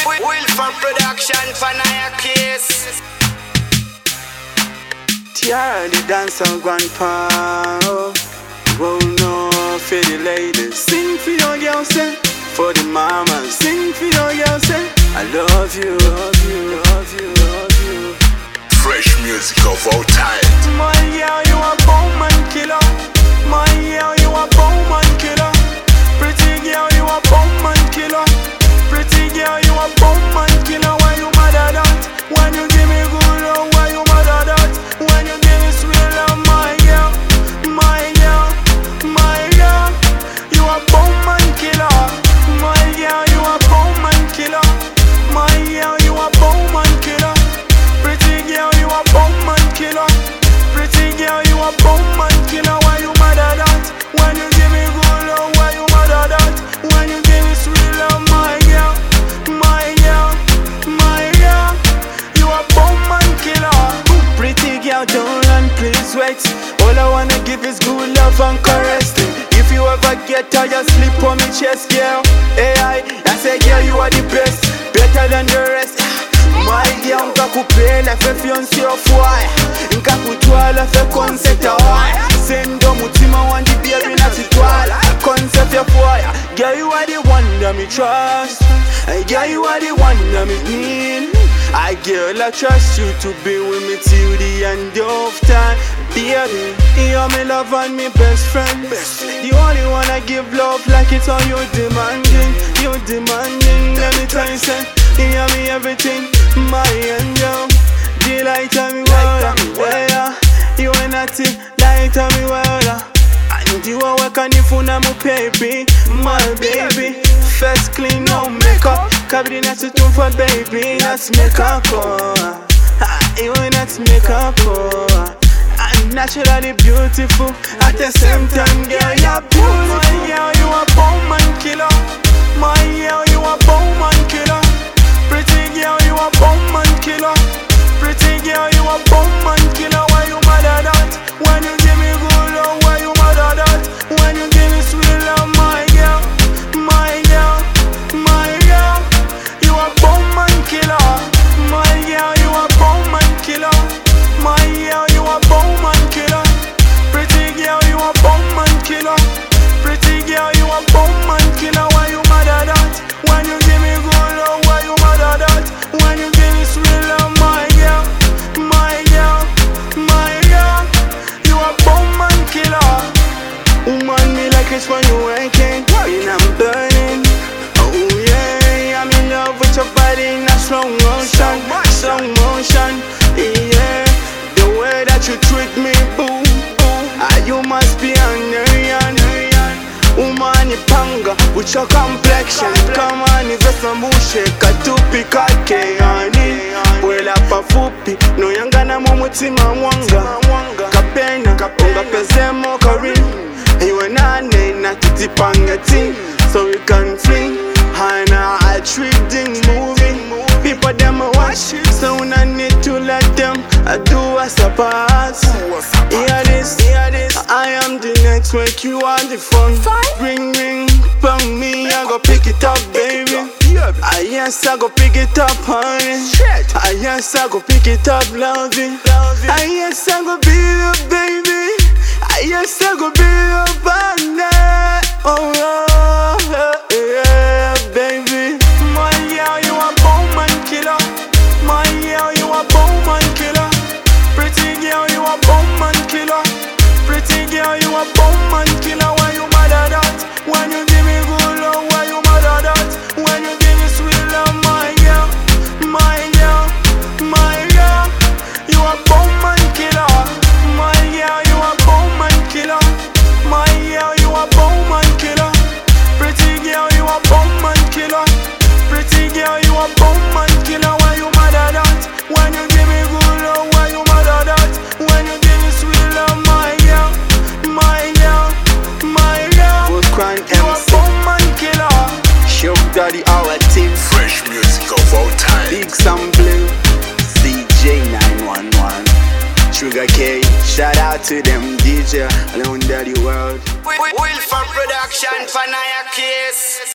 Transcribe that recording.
Will from production for Naya Case. Tiara the dancer grandpa. Oh no, for the ladies. Sing for your girls, for the mamas. Sing for your girls, I love you, love you, love you, love you. Fresh music of all time. My girl, you a bowman killer. My girl, you a bowman killer. Pretty girl, you a bowman killer. Pretty girl, you a bowman killer. Why you mad at that? When you give me good love, why you mad at that? When you give me sweet love, my girl, my girl, my girl, you a bowman killer. My girl, you a bowman killer. My girl, you a bowman killer. Pretty girl, you a bowman killer. Pretty girl, you a bowman killer. Why you mad at that? When you give me good love, why you mad at that? When you give me sweet love, my girl, my girl, my girl, you a bowman killer. Pretty girl, don't run, please wait. All I wanna give is good love and caressing. If you ever get tired, sleep on me chest, girl. Hey, I say, girl, you are the best, better than the rest. My girl, nkakupenda fe fiancé ofwai. Nkakutwala fe concept awai. Sendo mutima wandi baby na sitwala. Concept ya fire. Girl, you are the one that me trust. Girl, you are the one that me need. Girl, I trust you to be with me till the end of time. Baby, you're my love and my best friend. The only one I give love like it's all you demanding. You're demanding anytime, say you me everything, my angel. The light of me world, you ain't nothing, light of me world. And you are working if you know my baby, my baby. First clean, no makeup. Kabri na tutun for baby, that's makeup. You ain't not makeup. I'm naturally beautiful. At the same time, girl, you're beautiful. My girl, you a bowman killer. My girl, you a bowman killer. Pretty girl, you a bowman killer. Pretty girl, you a bowman killer. Why you mad at that? When you give me good love, why you mad at that? When you give me sweet love, my girl, my girl, my girl, you a bowman killer. My girl, you a bowman killer. My girl, you a bowman killer. Pretty girl, you a bowman killer. Pretty girl, you a bowman killer. Why you mad at that? When you give me good love, why you mad at that? When you give me sweet love, my girl, my girl, my girl, you a bowman killer. Woman, me like it's when you working, and I'm burning. Oh yeah, I'm in love with your body in a slow motion, slow motion. Yeah, the way that you treat me, boo, you must be Hungarian. Woman, you panga with your complexion. Come on, it's a sambushe, katupi kake yani. Wela pafupi, no yangana mumutima mwanga. Kapena, unga pezemo karin. You and I na tutipanga ting, so we can fling. Hana a treating movie. People them a watch, so I need to let them do us a pass. Hear this, I am the network, you are the phone. Ring, ring, bang me, I go pick it up, baby. Yes, I go pick it up, honey. Yes, I go pick it up, loving. Yes, I go be your baby. Yes, I go be your partner. Oh, yeah, baby. My girl, you a bowman killer. My girl, you a bowman killer. Pretty girl, you a bowman killer. Pretty girl, you a bowman killer. Why you mad at that? When you give me good love, why you mad at that? When you give me sweet love, my girl, my girl, my girl, you a bowman killer. My girl, you a bowman killer. My girl, you a bowman killer. Pretty girl, you a bowman killer. Pretty girl, you a bowman killer. Why you mad at that? When you give me good love, why you mad at that? When you give me sweet love, my girl, my girl, my girl, you a bowman killer. Show Daddy our team. Fresh music of all time. Big Sam Blue, CJ 911, Sugar K. Shout out to them DJ alone Daddy World. Will from production for Naya Case.